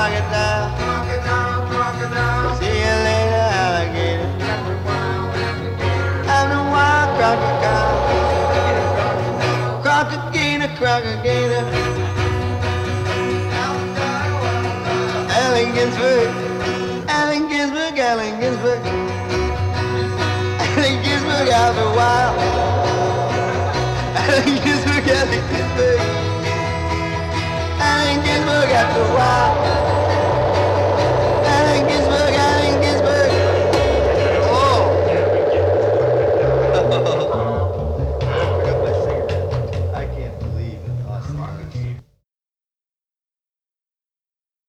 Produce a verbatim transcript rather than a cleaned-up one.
crocodile. Crocodile, crocodile. See you later, alligator. I'm the wild crocodile. Crocodile, crocodile. Allen Ginsberg, Allen Ginsberg, Allen Ginsberg. Allen Ginsberg out the wild. Allen Ginsberg, Allen Ginsberg. Allen Ginsberg out the wild.